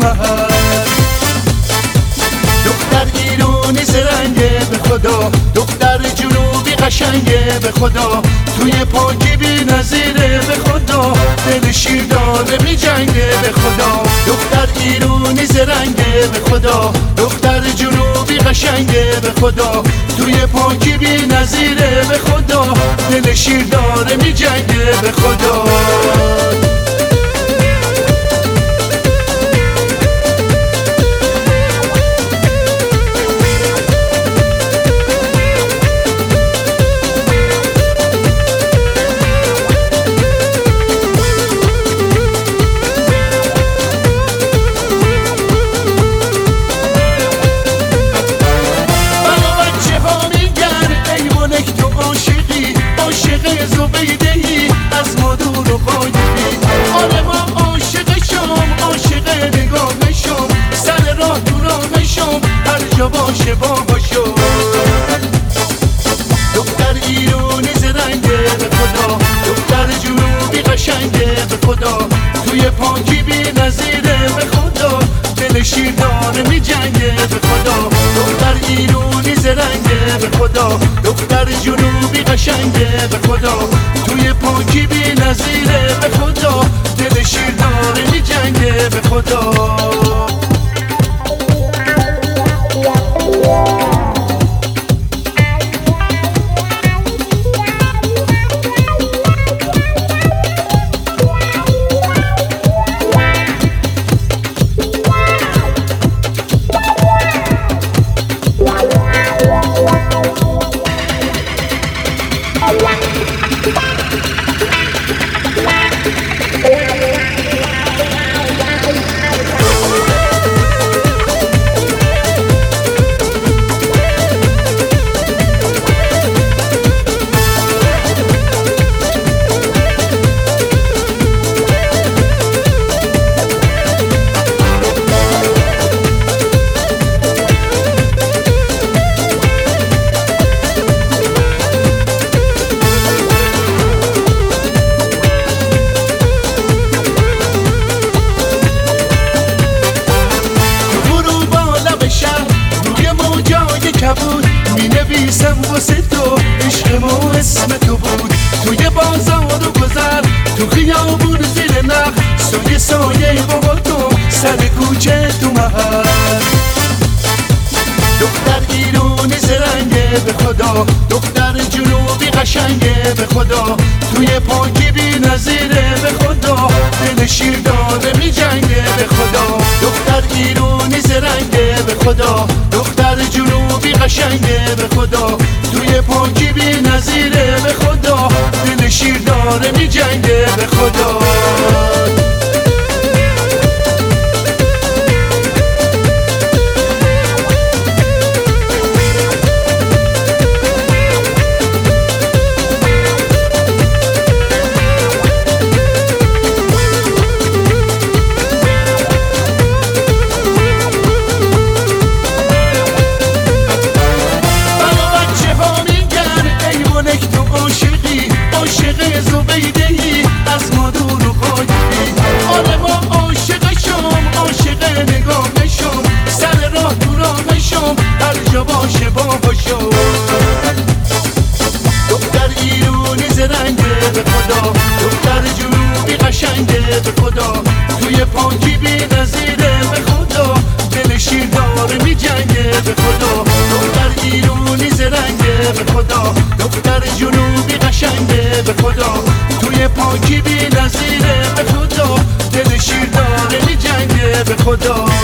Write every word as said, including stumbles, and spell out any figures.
محل. دختر ایرانی زرنگه به خدا، دختر جنوبی قشنگه به خدا، توی پاکی بی نظیره به خدا، دل شیر داره می جنگه به خدا. دختر ایرانی زرنگه به خدا، دختر جنوبی قشنگه به خدا، توی پاکی بی نظیره به خدا، دل شیر داره می جنگه به خدا. باشه باهاشو دختر ایرانی زرنگه به خدا، دختر جنوبی قشنگه به خدا، توی پاکی بی نظیره به خدا، دل شیر داره می جنگه به خدا. دختر ایرانی زرنگه به خدا، دختر جنوبی قشنگه به خدا، توی پاکی بی نظیره به خدا، دل شیر داره می جنگه به خدا. می نویسم واسه تو عشق ما اسم تو بود، توی بازار و گذر تو خیابون زیر نخ، سایه سایه بابا تو سر کوچه تو محل. دختر ایرانی زرنگه به خدا، دختر جنوبی قشنگه به خدا، توی پاکی بی نظیره به خدا، دل شیر داره می جنگه به خدا. دختر ایرانی زرنگه به خدا، دختر جنوبی قشنگه به خدا، توی پاکی بی نظیره به خدا، دل شیر داره می جنگه به خدا. باشه باهاشو دختر ایرانی زرنگه به خدا، دختر جنوبی قشنگه به خدا، توی پاکی بی نظیره به خدا، دل شیر داره می جنگه به خدا. دختر ایرانی زرنگه به خدا، دختر جنوبی قشنگه به خدا، توی پاکی بی نظیره به خدا، دل شیر داره می جنگه به خدا.